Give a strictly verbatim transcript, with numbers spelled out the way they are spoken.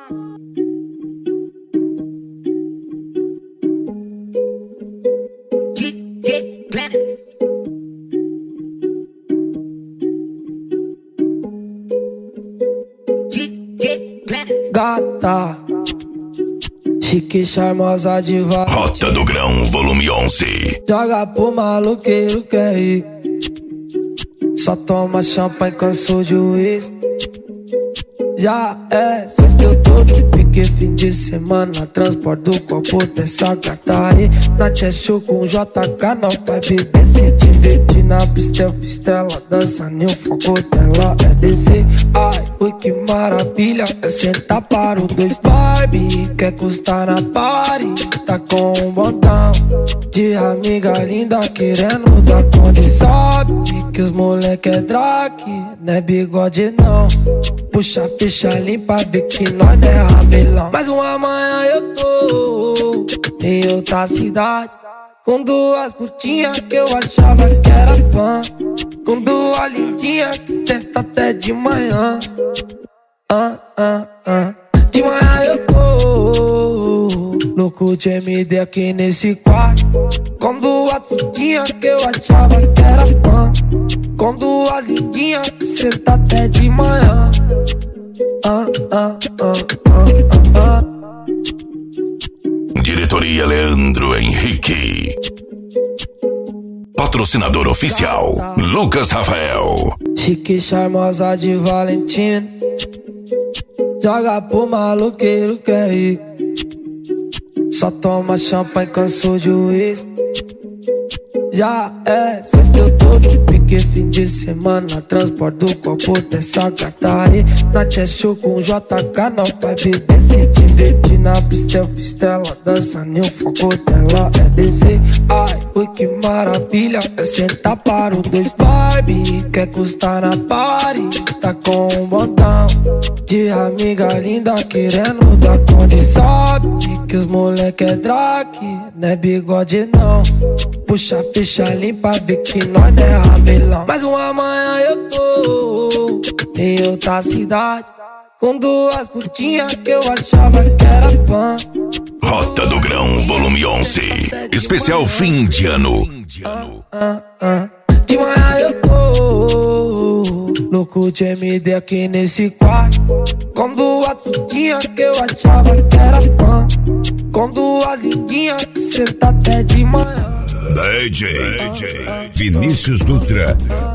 Gata, chique, charmosa, diva. Rota do Grão, volume onze. Joga pro maloqueiro que é rico. Só toma champanhe, cansou de uísque. Já é sexta, eu tô de pique, fim de semana. Transporte do copo dessa gata aí. Na Tchê com J K, não vai beber. Se divertir na pista, eu fiz tela. Dança nem o foco dela é descer. Ai, ui, que maravilha. É sentar para o dois Barbie. Quer custar na party. Tá com um botão de amiga linda querendo dar conta. Sabe que os moleque é drag, não é bigode não. Puxa a ficha limpa, vê que nós não é ramelão. Mas uma manhã eu tô em outra cidade, com duas putinhas que eu achava que era fã, com duas lindinhas que tenta até de manhã. Ah, ah, ah. De manhã eu tô louco de M D aqui nesse quarto, com duas putinhas que eu achava que era fã, com duas lindinhas que senta até de manhã. Ah, ah, ah, ah, ah. Diretoria Leandro Henrique. Patrocinador oficial Lucas Rafael. Chique, charmosa, de Valentina. Joga pro maloqueiro que é rico. Só toma champanhe, cansou de uísque. Já é sexta, eu tô de pique, fim de semana. Transporte do copo dessa gata aí. Na Tchê com J K, não vai beber. Se divertir na pista, eu fiz tela. Dança nem o foco dela é descer. Ai, ui, que maravilha. É sentar para o dois Barbie. Quer custar na party. Tá com um botão de amiga linda querendo dar conta. Sabe que os moleque é drag, não é bigode não. Puxa a ficha limpa, vê que nós não é ramelão. Mas uma manhã eu tô em outra cidade, com duas putinhas que eu achava que era fã. Rota do Grão, volume onze. Especial fim de ano. Ah, ah, ah. De manhã eu tô louco de M D aqui nesse quarto, com duas putinhas que eu achava que era fã, com duas lindinhas que senta até de manhã. D J, D J Vinícius Dutra.